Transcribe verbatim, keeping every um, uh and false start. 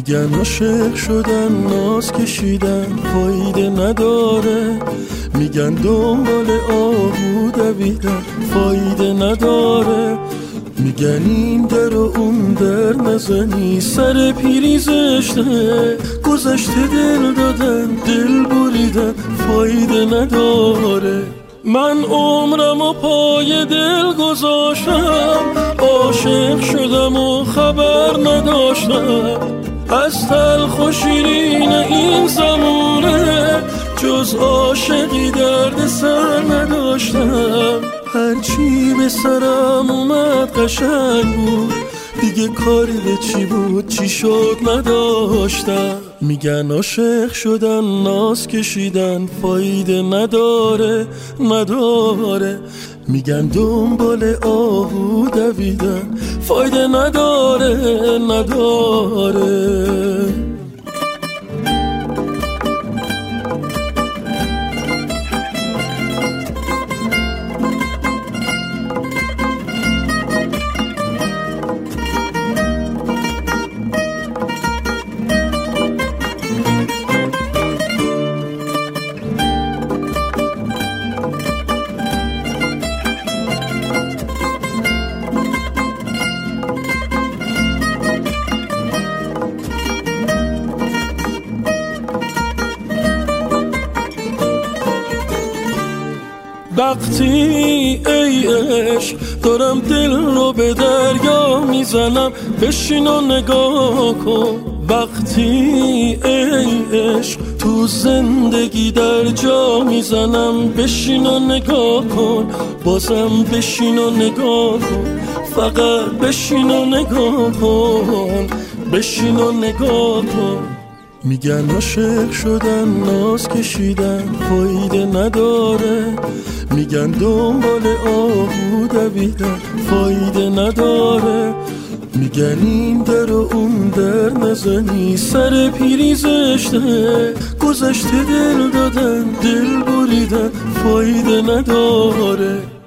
میگن عاشق شدن ناز کشیدن فایده نداره، میگن دنبال آهو دویدن فایده نداره، میگن این در و اون در نزنی سر پیری زشته، گذشته دل دادن دل بریدن فایده نداره. من عمرم و پای دل گذاشتم، عاشق شدم و خبر نداشتم، از تلخ و شیرین این زمونه جز عاشقی درد سر نداشتم. هرچی به سرم اومد قشنگ بود، دیگه کاری به چی بود چی شد نداشتم. میگن عاشق شدن ناز کشیدن فایده نداره نداره، میگن دنبال آهو دویدن فایده نداره نداره. وقتی ای عشق دارم دل رو به دریا میزنم بشین و نگاه کن، وقتی ای عشق تو زندگی در جا میزنم بشین و نگاه کن، بازم بشین و نگاه کن، فقط بشین و نگاه کن، بشین و نگاه کن. میگن عاشق شدن ناز کشیدن فایده نداره، میگن دنبال آهو دویدن فایده نداره، میگن این در و اون در نزنی سر پیری زشته، گذشته دل دادن دل بریدن فایده نداره.